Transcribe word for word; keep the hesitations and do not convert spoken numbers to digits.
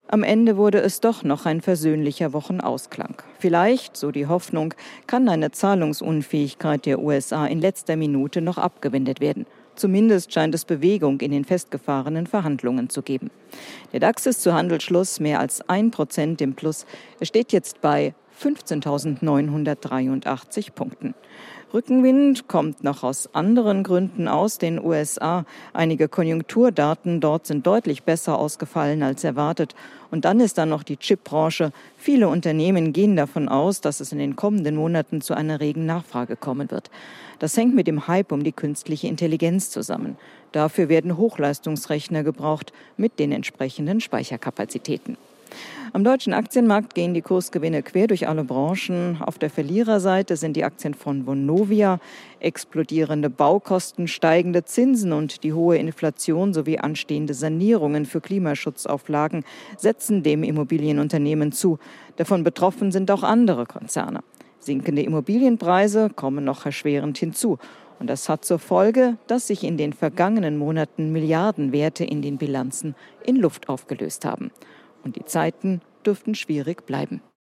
Am Ende wurde es doch noch ein versöhnlicher Wochenausklang. Vielleicht, so die Hoffnung, kann eine Zahlungsunfähigkeit der U S A in letzter Minute noch abgewendet werden. Zumindest scheint es Bewegung in den festgefahrenen Verhandlungen zu geben. Der DAX ist zu Handelsschluss mehr als ein Prozent im Plus. Er steht jetzt bei fünfzehntausendneunhundertdreiundachtzig Punkten. Rückenwind kommt noch aus anderen Gründen aus den U S A. Einige Konjunkturdaten dort sind deutlich besser ausgefallen als erwartet. Und dann ist da noch die Chipbranche. Viele Unternehmen gehen davon aus, dass es in den kommenden Monaten zu einer regen Nachfrage kommen wird. Das hängt mit dem Hype um die künstliche Intelligenz zusammen. Dafür werden Hochleistungsrechner gebraucht mit den entsprechenden Speicherkapazitäten. Am deutschen Aktienmarkt gehen die Kursgewinne quer durch alle Branchen. Auf der Verliererseite sind die Aktien von Vonovia. Explodierende Baukosten, steigende Zinsen und die hohe Inflation sowie anstehende Sanierungen für Klimaschutzauflagen setzen dem Immobilienunternehmen zu. Davon betroffen sind auch andere Konzerne. Sinkende Immobilienpreise kommen noch erschwerend hinzu. Und das hat zur Folge, dass sich in den vergangenen Monaten Milliardenwerte in den Bilanzen in Luft aufgelöst haben. Und die Zeiten dürften schwierig bleiben.